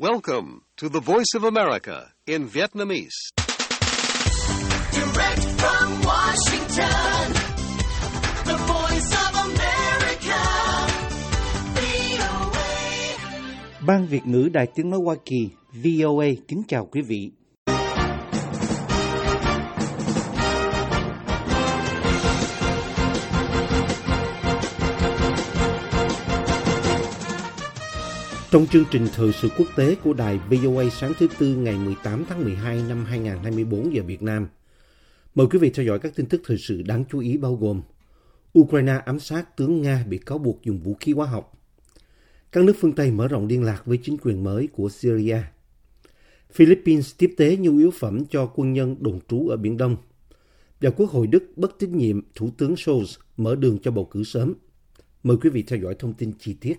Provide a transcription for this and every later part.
Welcome to the Voice of America in Vietnamese. Direct from Washington, the Voice of America, VOA. Ban Việt ngữ Đài Tiếng nói Hoa Kỳ, VOA kính chào quý vị. Trong chương trình thời sự quốc tế của đài VOA sáng thứ Tư ngày 18 tháng 12 năm 2024 giờ Việt Nam, mời quý vị theo dõi các tin tức thời sự đáng chú ý bao gồm Ukraine ám sát tướng Nga bị cáo buộc dùng vũ khí hóa học, các nước phương Tây mở rộng liên lạc với chính quyền mới của Syria, Philippines tiếp tế nhu yếu phẩm cho quân nhân đồn trú ở Biển Đông, và Quốc hội Đức bất tín nhiệm Thủ tướng Scholz mở đường cho bầu cử sớm. Mời quý vị theo dõi thông tin chi tiết.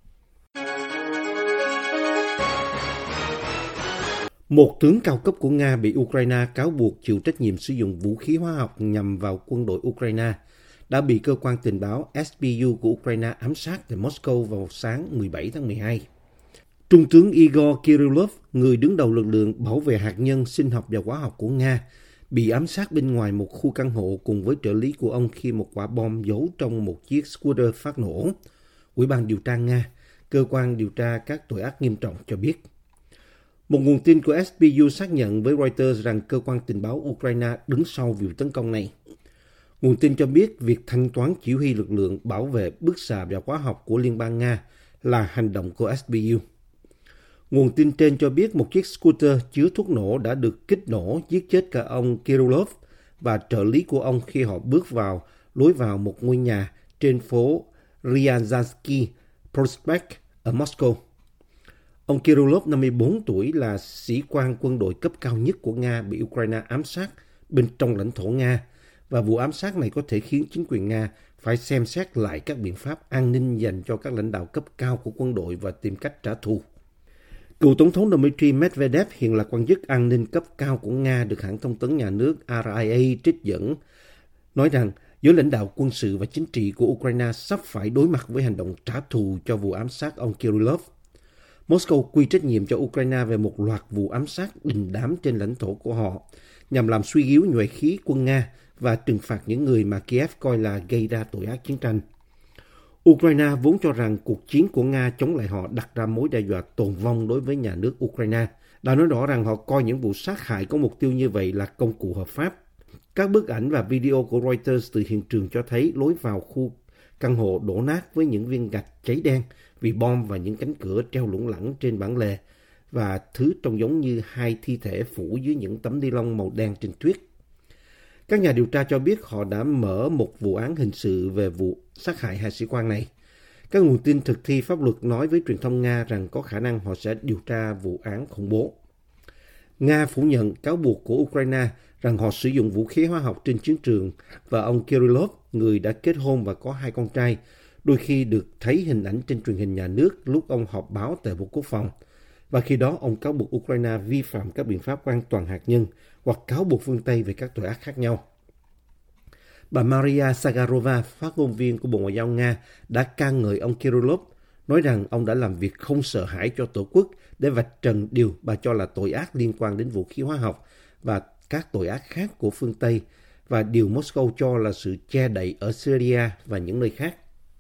Một tướng cao cấp của Nga bị Ukraine cáo buộc chịu trách nhiệm sử dụng vũ khí hóa học nhằm vào quân đội Ukraine đã bị cơ quan tình báo SBU của Ukraine ám sát tại Moscow vào sáng 17 tháng 12. Trung tướng Igor Kirillov, người đứng đầu lực lượng bảo vệ hạt nhân, sinh học và hóa học của Nga, bị ám sát bên ngoài một khu căn hộ cùng với trợ lý của ông khi một quả bom giấu trong một chiếc scooter phát nổ. Ủy ban điều tra Nga, cơ quan điều tra các tội ác nghiêm trọng cho biết. Một nguồn tin của SBU xác nhận với Reuters rằng cơ quan tình báo Ukraine đứng sau vụ tấn công này. Nguồn tin cho biết việc thanh toán chỉ huy lực lượng bảo vệ bức xạ và hóa học của Liên bang Nga là hành động của SBU. Nguồn tin trên cho biết một chiếc scooter chứa thuốc nổ đã được kích nổ giết chết cả ông Kirillov và trợ lý của ông khi họ bước vào lối vào một ngôi nhà trên phố Ryazanski Prospect ở Moscow. Ông Kirillov, 54 tuổi, là sĩ quan quân đội cấp cao nhất của Nga bị Ukraine ám sát bên trong lãnh thổ Nga, và vụ ám sát này có thể khiến chính quyền Nga phải xem xét lại các biện pháp an ninh dành cho các lãnh đạo cấp cao của quân đội và tìm cách trả thù. Cựu Tổng thống Dmitry Medvedev, hiện là quan chức an ninh cấp cao của Nga, được hãng thông tấn nhà nước RIA trích dẫn, nói rằng giới lãnh đạo quân sự và chính trị của Ukraine sắp phải đối mặt với hành động trả thù cho vụ ám sát ông Kirillov. Moscow quy trách nhiệm cho Ukraine về một loạt vụ ám sát đình đám trên lãnh thổ của họ, nhằm làm suy yếu nhuệ khí quân Nga và trừng phạt những người mà Kiev coi là gây ra tội ác chiến tranh. Ukraine vốn cho rằng cuộc chiến của Nga chống lại họ đặt ra mối đe dọa tồn vong đối với nhà nước Ukraine, đã nói rõ rằng họ coi những vụ sát hại có mục tiêu như vậy là công cụ hợp pháp. Các bức ảnh và video của Reuters từ hiện trường cho thấy lối vào khu căn hộ đổ nát với những viên gạch cháy đen vì bom và những cánh cửa treo lủng lẳng trên bản lề và thứ trông giống như hai thi thể phủ dưới những tấm ni lông màu đen trên tuyết. Các nhà điều tra cho biết họ đã mở một vụ án hình sự về vụ sát hại hai sĩ quan này. Các nguồn tin thực thi pháp luật nói với truyền thông Nga rằng có khả năng họ sẽ điều tra vụ án khủng bố. Nga phủ nhận cáo buộc của Ukraine rằng họ sử dụng vũ khí hóa học trên chiến trường, và ông Kirillov, người đã kết hôn và có hai con trai, đôi khi được thấy hình ảnh trên truyền hình nhà nước lúc ông họp báo tại Bộ Quốc phòng. Và khi đó, ông cáo buộc Ukraine vi phạm các biện pháp an toàn hạt nhân hoặc cáo buộc phương Tây về các tội ác khác nhau. Bà Maria Zagarova, phát ngôn viên của Bộ Ngoại giao Nga, đã ca ngợi ông Kirillov, nói rằng ông đã làm việc không sợ hãi cho Tổ quốc để vạch trần điều bà cho là tội ác liên quan đến vũ khí hóa học và các tội ác khác của phương Tây, và điều Moscow cho là sự che đậy ở Syria và những nơi khác.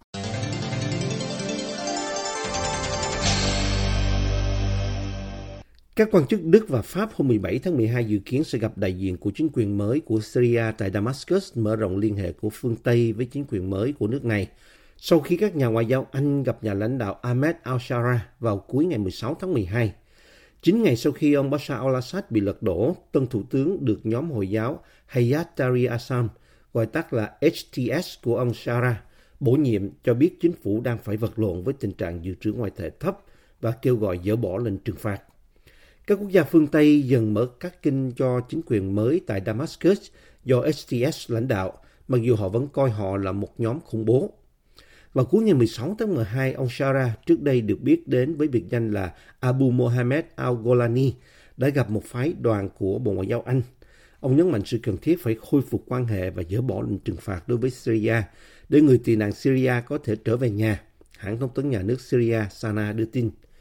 Các quan chức Đức và Pháp hôm 17 tháng 12 dự kiến sẽ gặp đại diện của chính quyền mới của Syria tại Damascus, mở rộng liên hệ của phương Tây với chính quyền mới của nước này, sau khi các nhà ngoại giao Anh gặp nhà lãnh đạo Ahmed al-Shara vào cuối ngày 16 tháng 12. 9 ngày sau khi ông Bashar al-Assad bị lật đổ, tân thủ tướng được nhóm Hồi giáo Hayat Tahrir al-Sham, gọi tắt là HTS của ông Shara, bổ nhiệm, cho biết chính phủ đang phải vật lộn với tình trạng dự trữ ngoại tệ thấp và kêu gọi dỡ bỏ lệnh trừng phạt. Các quốc gia phương Tây dần mở các kênh cho chính quyền mới tại Damascus do HTS lãnh đạo, mặc dù họ vẫn coi họ là một nhóm khủng bố. Vào cuối ngày 16 tháng 12, ông Shara, trước đây được biết đến với biệt danh là Abu Mohammed al-Golani, đã gặp một phái đoàn của Bộ Ngoại giao Anh. Ông nhấn mạnh sự cần thiết phải khôi phục quan hệ và dỡ bỏ lệnh trừng phạt đối với Syria để người tị nạn Syria có thể trở về nhà, hãng thông tấn nhà nước Syria Sana đưa tin.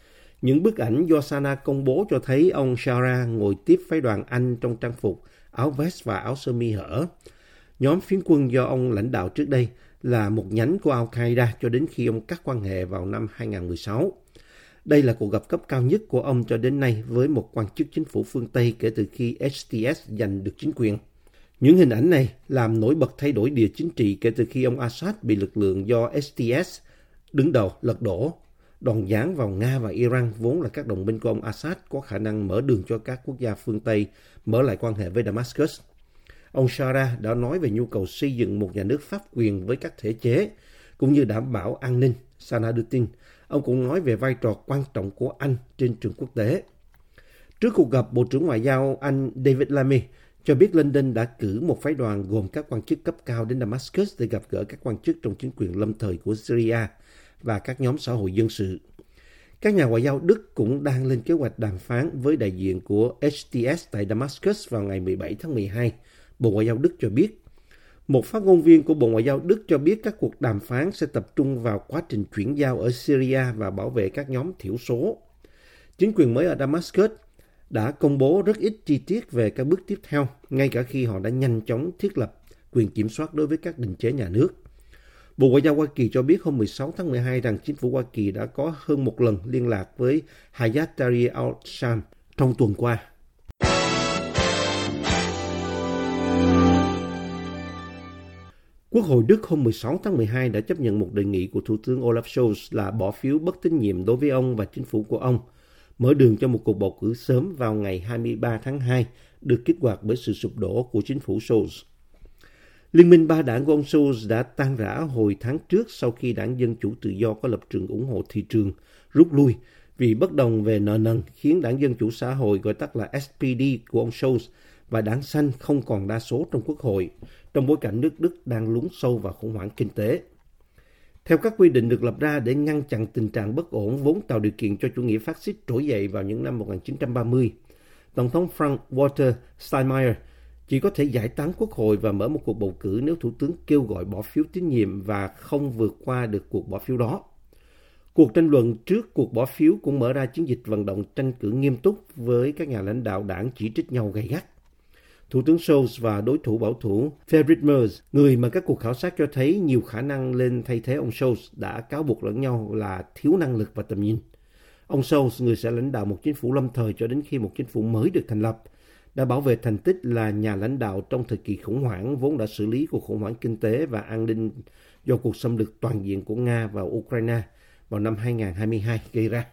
Những bức ảnh do Sana công bố cho thấy ông Shara ngồi tiếp phái đoàn Anh trong trang phục áo vest và áo sơ mi hở. Nhóm phiến quân do ông lãnh đạo trước đây là một nhánh của Al-Qaeda cho đến khi ông cắt quan hệ vào năm 2016. Đây là cuộc gặp cấp cao nhất của ông cho đến nay với một quan chức chính phủ phương Tây kể từ khi HTS giành được chính quyền. Những hình ảnh này làm nổi bật thay đổi địa chính trị kể từ khi ông Assad bị lực lượng do HTS đứng đầu lật đổ. Đòn giáng vào Nga và Iran vốn là các đồng minh của ông Assad có khả năng mở đường cho các quốc gia phương Tây mở lại quan hệ với Damascus. Ông Shara đã nói về nhu cầu xây dựng một nhà nước pháp quyền với các thể chế, cũng như đảm bảo an ninh. Sana đưa tin, ông cũng nói về vai trò quan trọng của Anh trên trường quốc tế. Trước cuộc gặp, Bộ trưởng Ngoại giao Anh David Lammy cho biết London đã cử một phái đoàn gồm các quan chức cấp cao đến Damascus để gặp gỡ các quan chức trong chính quyền lâm thời của Syria và các nhóm xã hội dân sự. Các nhà ngoại giao Đức cũng đang lên kế hoạch đàm phán với đại diện của HTS tại Damascus vào ngày 17 tháng 12, Bộ Ngoại giao Đức cho biết. Một phát ngôn viên của Bộ Ngoại giao Đức cho biết các cuộc đàm phán sẽ tập trung vào quá trình chuyển giao ở Syria và bảo vệ các nhóm thiểu số. Chính quyền mới ở Damascus đã công bố rất ít chi tiết về các bước tiếp theo, ngay cả khi họ đã nhanh chóng thiết lập quyền kiểm soát đối với các định chế nhà nước. Bộ Ngoại giao Hoa Kỳ cho biết hôm 16 tháng 12 rằng chính phủ Hoa Kỳ đã có hơn một lần liên lạc với Hayat Tahrir al-Sham trong tuần qua. Quốc hội Đức hôm 16 tháng 12 đã chấp nhận một đề nghị của Thủ tướng Olaf Scholz là bỏ phiếu bất tín nhiệm đối với ông và chính phủ của ông, mở đường cho một cuộc bầu cử sớm vào ngày 23 tháng 2, được kích hoạt bởi sự sụp đổ của chính phủ Scholz. Liên minh ba đảng của ông Scholz đã tan rã hồi tháng trước sau khi đảng Dân Chủ Tự Do có lập trường ủng hộ thị trường rút lui vì bất đồng về nợ nần, khiến đảng Dân Chủ Xã hội gọi tắt là SPD của ông Scholz và đảng Xanh không còn đa số trong Quốc hội, trong bối cảnh nước Đức đang lún sâu vào khủng hoảng kinh tế. Theo các quy định được lập ra để ngăn chặn tình trạng bất ổn vốn tạo điều kiện cho chủ nghĩa phát xít trỗi dậy vào những năm 1930, Tổng thống Frank-Walter Steinmeier chỉ có thể giải tán Quốc hội và mở một cuộc bầu cử nếu Thủ tướng kêu gọi bỏ phiếu tín nhiệm và không vượt qua được cuộc bỏ phiếu đó. Cuộc tranh luận trước cuộc bỏ phiếu cũng mở ra chiến dịch vận động tranh cử nghiêm túc với các nhà lãnh đạo đảng chỉ trích nhau gay gắt. Thủ tướng Scholz và đối thủ bảo thủ Friedrich Merz, người mà các cuộc khảo sát cho thấy nhiều khả năng lên thay thế ông Scholz, đã cáo buộc lẫn nhau là thiếu năng lực và tầm nhìn. Ông Scholz, người sẽ lãnh đạo một chính phủ lâm thời cho đến khi một chính phủ mới được thành lập, đã bảo vệ thành tích là nhà lãnh đạo trong thời kỳ khủng hoảng vốn đã xử lý cuộc khủng hoảng kinh tế và an ninh do cuộc xâm lược toàn diện của Nga vào Ukraine vào năm 2022 gây ra.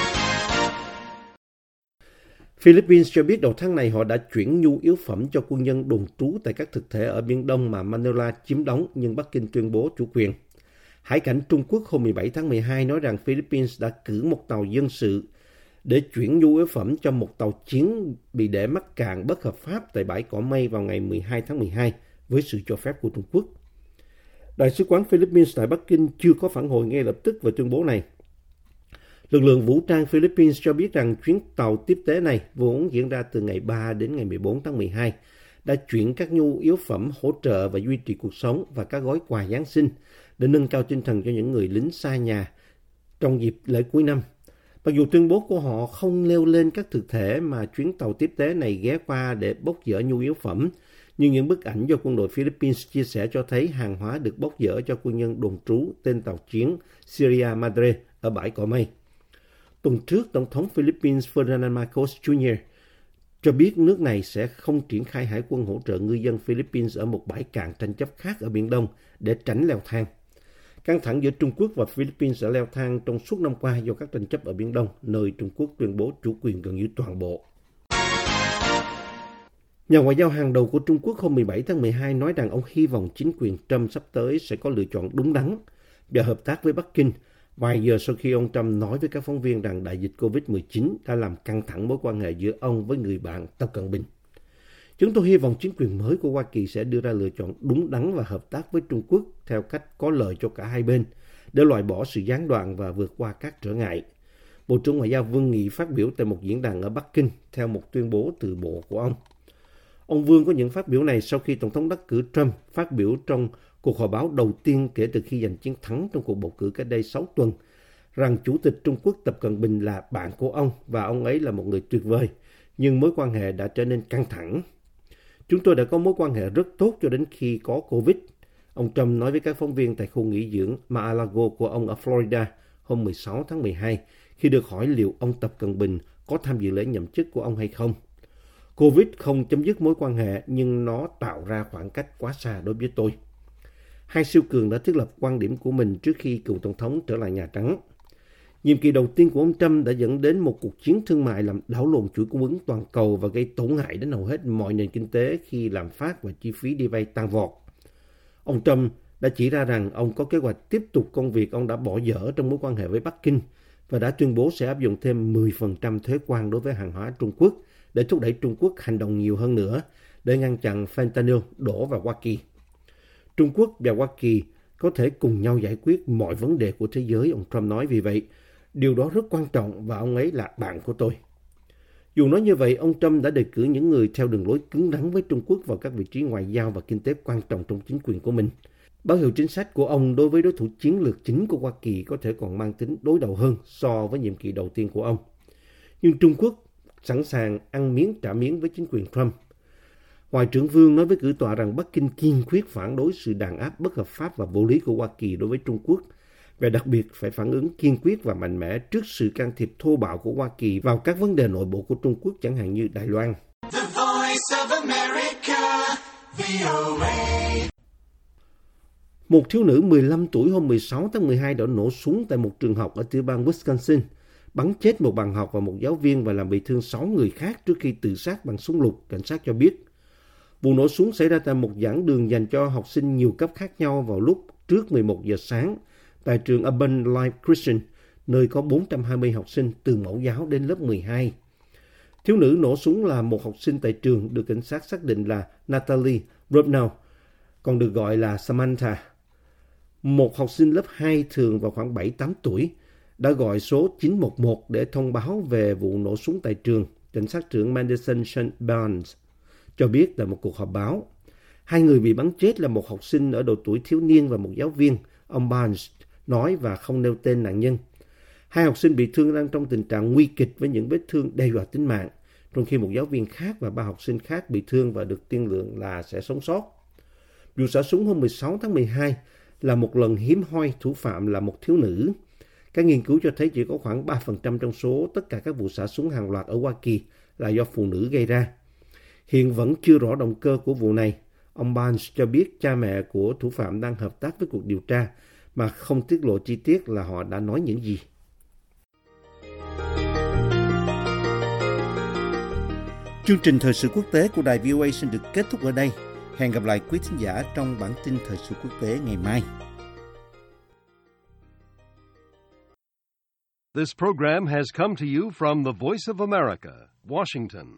Philippines cho biết đầu tháng này họ đã chuyển nhu yếu phẩm cho quân nhân đồn trú tại các thực thể ở Biển Đông mà Manila chiếm đóng, nhưng Bắc Kinh tuyên bố chủ quyền. Hải cảnh Trung Quốc hôm 17 tháng 12 nói rằng Philippines đã cử một tàu dân sự để chuyển nhu yếu phẩm cho một tàu chiến bị để mắc cạn bất hợp pháp tại bãi Cỏ Mây vào ngày 12 tháng 12 với sự cho phép của Trung Quốc. Đại sứ quán Philippines tại Bắc Kinh chưa có phản hồi ngay lập tức về tuyên bố này. Lực lượng vũ trang Philippines cho biết rằng chuyến tàu tiếp tế này vốn diễn ra từ ngày 3 đến ngày 14 tháng 12 đã chuyển các nhu yếu phẩm hỗ trợ và duy trì cuộc sống và các gói quà Giáng sinh để nâng cao tinh thần cho những người lính xa nhà trong dịp lễ cuối năm. Mặc dù tuyên bố của họ không nêu lên các thực thể mà chuyến tàu tiếp tế này ghé qua để bốc dỡ nhu yếu phẩm, nhưng những bức ảnh do quân đội Philippines chia sẻ cho thấy hàng hóa được bốc dỡ cho quân nhân đồn trú tên tàu chiến Sierra Madre ở bãi Cỏ Mây. Tuần trước, Tổng thống Philippines Ferdinand Marcos Jr. cho biết nước này sẽ không triển khai hải quân hỗ trợ ngư dân Philippines ở một bãi cạn tranh chấp khác ở Biển Đông để tránh leo thang. Căng thẳng giữa Trung Quốc và Philippines đã leo thang trong suốt năm qua do các tranh chấp ở Biển Đông, nơi Trung Quốc tuyên bố chủ quyền gần như toàn bộ. Nhà ngoại giao hàng đầu của Trung Quốc hôm 17 tháng 12 nói rằng ông hy vọng chính quyền Trump sắp tới sẽ có lựa chọn đúng đắn và hợp tác với Bắc Kinh, vài giờ sau khi ông Trump nói với các phóng viên rằng đại dịch COVID-19 đã làm căng thẳng mối quan hệ giữa ông với người bạn Tập Cận Bình. Chúng tôi hy vọng chính quyền mới của Hoa Kỳ sẽ đưa ra lựa chọn đúng đắn và hợp tác với Trung Quốc theo cách có lợi cho cả hai bên, để loại bỏ sự gián đoạn và vượt qua các trở ngại. Bộ trưởng Ngoại giao Vương Nghị phát biểu tại một diễn đàn ở Bắc Kinh theo một tuyên bố từ bộ của ông. Ông Vương có những phát biểu này sau khi Tổng thống đắc cử Trump phát biểu trong cuộc họp báo đầu tiên kể từ khi giành chiến thắng trong cuộc bầu cử cách đây 6 tuần, rằng Chủ tịch Trung Quốc Tập Cận Bình là bạn của ông và ông ấy là một người tuyệt vời, nhưng mối quan hệ đã trở nên căng thẳng. Chúng tôi đã có mối quan hệ rất tốt cho đến khi có Covid, ông Trump nói với các phóng viên tại khu nghỉ dưỡng Mar-a-Lago của ông ở Florida hôm 16 tháng 12 khi được hỏi liệu ông Tập Cận Bình có tham dự lễ nhậm chức của ông hay không. Covid không chấm dứt mối quan hệ nhưng nó tạo ra khoảng cách quá xa đối với tôi. Hai siêu cường đã thiết lập quan điểm của mình trước khi cựu Tổng thống trở lại Nhà Trắng. Nhiệm kỳ đầu tiên của ông Trump đã dẫn đến một cuộc chiến thương mại làm đảo lộn chuỗi cung ứng toàn cầu và gây tổn hại đến hầu hết mọi nền kinh tế khi lạm phát và chi phí đi vay tăng vọt. Ông Trump đã chỉ ra rằng ông có kế hoạch tiếp tục công việc ông đã bỏ dở trong mối quan hệ với Bắc Kinh và đã tuyên bố sẽ áp dụng thêm 10% thuế quan đối với hàng hóa Trung Quốc để thúc đẩy Trung Quốc hành động nhiều hơn nữa để ngăn chặn fentanyl đổ vào Hoa Kỳ. Trung Quốc và Hoa Kỳ có thể cùng nhau giải quyết mọi vấn đề của thế giới, ông Trump nói. Vì vậy, điều đó rất quan trọng và ông ấy là bạn của tôi. Dù nói như vậy, ông Trump đã đề cử những người theo đường lối cứng rắn với Trung Quốc vào các vị trí ngoại giao và kinh tế quan trọng trong chính quyền của mình. Báo hiệu chính sách của ông đối với đối thủ chiến lược chính của Hoa Kỳ có thể còn mang tính đối đầu hơn so với nhiệm kỳ đầu tiên của ông. Nhưng Trung Quốc sẵn sàng ăn miếng trả miếng với chính quyền Trump. Ngoại trưởng Vương nói với cử tọa rằng Bắc Kinh kiên quyết phản đối sự đàn áp bất hợp pháp và vô lý của Hoa Kỳ đối với Trung Quốc, và đặc biệt phải phản ứng kiên quyết và mạnh mẽ trước sự can thiệp thô bạo của Hoa Kỳ vào các vấn đề nội bộ của Trung Quốc, chẳng hạn như Đài Loan. The Voice of America, VOA. Một thiếu nữ 15 tuổi hôm 16 tháng 12 đã nổ súng tại một trường học ở tiểu bang Wisconsin, bắn chết một bạn học và một giáo viên và làm bị thương 6 người khác trước khi tự sát bằng súng lục, cảnh sát cho biết. Vụ nổ súng xảy ra tại một giảng đường dành cho học sinh nhiều cấp khác nhau vào lúc trước 11 giờ sáng tại trường Urban Life Christian, nơi có 420 học sinh từ mẫu giáo đến lớp 12. Thiếu nữ nổ súng là một học sinh tại trường, được cảnh sát xác định là Natalie Rubnow, còn được gọi là Samantha. Một học sinh lớp 2 thường vào khoảng 7-8 tuổi đã gọi số 911 để thông báo về vụ nổ súng tại trường, cảnh sát trưởng Madison St. Barnes cho biết tại một cuộc họp báo. Hai người bị bắn chết là một học sinh ở độ tuổi thiếu niên và một giáo viên, ông Barnes nói, và không nêu tên nạn nhân. Hai học sinh bị thương đang trong tình trạng nguy kịch với những vết thương đe dọa tính mạng, trong khi một giáo viên khác và 3 học sinh khác bị thương và được tiên lượng là sẽ sống sót. Vụ xả súng hôm 16 tháng 12 là một lần hiếm hoi thủ phạm là một thiếu nữ. Các nghiên cứu cho thấy chỉ có khoảng 3% trong số tất cả các vụ xả súng hàng loạt ở Hoa Kỳ là do phụ nữ gây ra. Hiện vẫn chưa rõ động cơ của vụ này. Ông Barnes cho biết cha mẹ của thủ phạm đang hợp tác với cuộc điều tra mà không tiết lộ chi tiết là họ đã nói những gì. Chương trình thời sự quốc tế của đài VOA xin được kết thúc ở đây. Hẹn gặp lại quý thính giả trong bản tin thời sự quốc tế ngày mai. This program has come to you from the Voice of America, Washington.